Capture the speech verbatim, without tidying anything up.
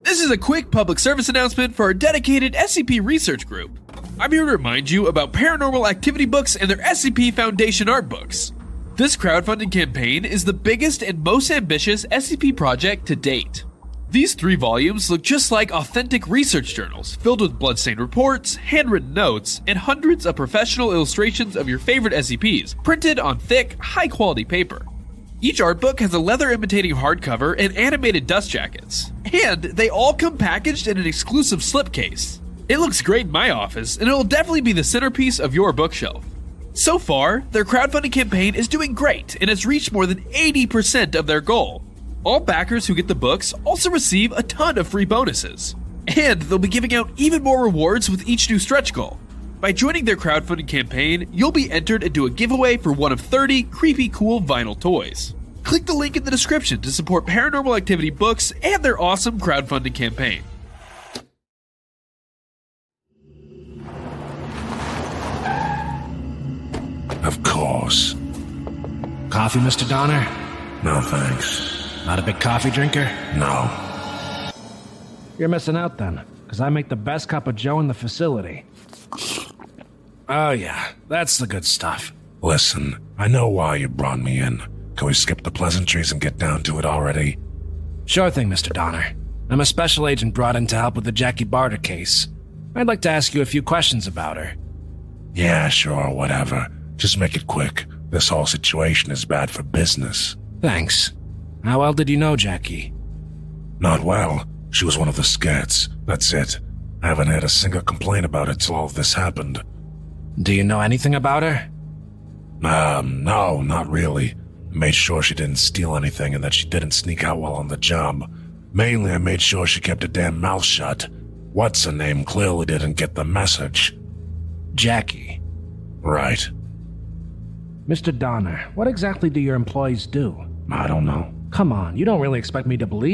This is a quick public service announcement for our dedicated S C P research group. I'm here to remind you about Paranormal Activity books and their S C P Foundation art books. This crowdfunding campaign is the biggest and most ambitious S C P project to date. These three volumes look just like authentic research journals, filled with bloodstained reports, handwritten notes, and hundreds of professional illustrations of your favorite S C Ps, printed on thick, high-quality paper. Each art book has a leather-imitating hardcover and animated dust jackets, and they all come packaged in an exclusive slipcase. It looks great in my office, and it will definitely be the centerpiece of your bookshelf. So far, their crowdfunding campaign is doing great and has reached more than eighty percent of their goal. All backers who get the books also receive a ton of free bonuses. And they'll be giving out even more rewards with each new stretch goal. By joining their crowdfunding campaign, you'll be entered into a giveaway for one of thirty creepy cool vinyl toys. Click the link in the description to support Paranormal Activity books and their awesome crowdfunding campaign. Of course. Coffee, Mister Donner? No thanks. Not a big coffee drinker? No. You're missing out then, because I make the best cup of joe in the facility. Oh yeah, that's the good stuff. Listen, I know why you brought me in. Can we skip the pleasantries and get down to it already? Sure thing, Mister Donner. I'm a special agent brought in to help with the Jackie Barter case. I'd like to ask you a few questions about her. Yeah, sure, whatever. Just make it quick. This whole situation is bad for business. Thanks. How well did you know Jackie? Not well. She was one of the scats. That's it. I haven't had a single complaint about it till all of this happened. Do you know anything about her? Um, no, not really. I made sure she didn't steal anything and that she didn't sneak out while on the job. Mainly, I made sure she kept her damn mouth shut. What's her name clearly didn't get the message. Jackie. Right. Mister Donner, what exactly do your employees do? I don't know. Come on, you don't really expect me to believe